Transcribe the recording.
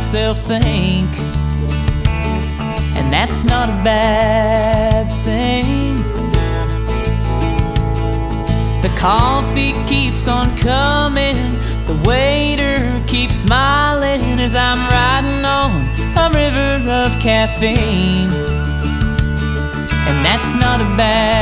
myself think, and that's not a bad thing. The coffee keeps on coming, the waiter keeps smiling as I'm riding on a river of caffeine, and that's not a bad